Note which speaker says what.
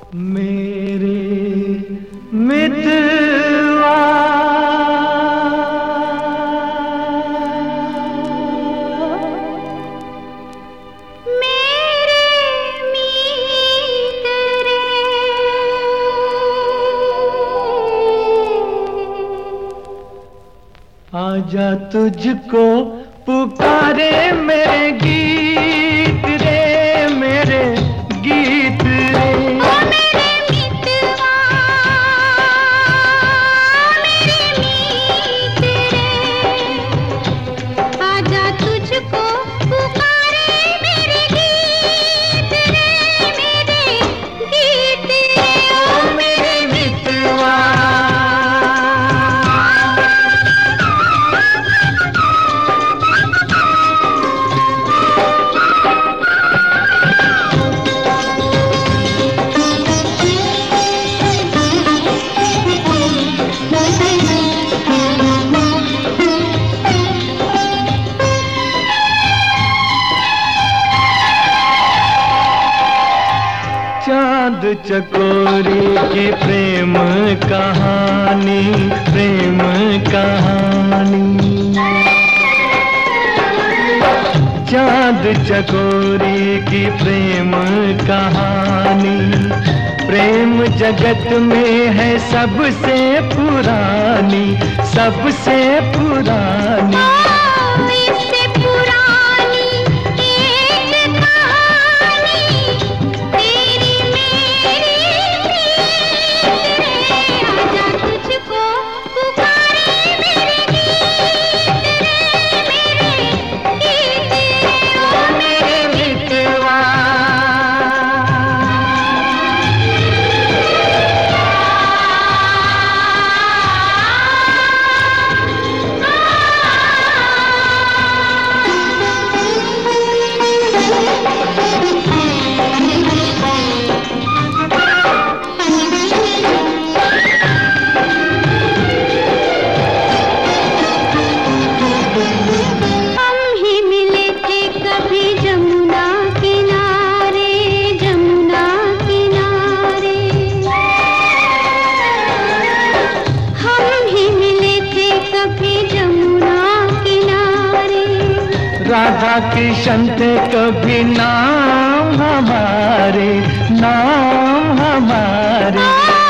Speaker 1: मेरे मितवा
Speaker 2: मेरे मीत रे,
Speaker 1: आजा तुझको पुकारे मेरे गीत रे, मेरे गीत रे।
Speaker 2: ओ मेरे मितवा, मेरे मीत रे, आजा तुझको पुकारे मेरे गीत रे, मेरे गीत रे। ओ मेरे मितवा,
Speaker 1: चांद चकोरी की प्रेम कहानी, प्रेम कहानी। चांद चकोरी की प्रेम कहानी, प्रेम जगत में है सबसे पुरानी, सबसे पुरानी।
Speaker 2: इससे पुरानी एक कहानी, तेरी मेरी प्रीत रे, आजा तुझको पुकारे मेरे गीत रे, मेरे गीत रे। ओ मेरे मितवा,
Speaker 1: राधा किशन थे कभी नाम हमारे, नाम हमारे।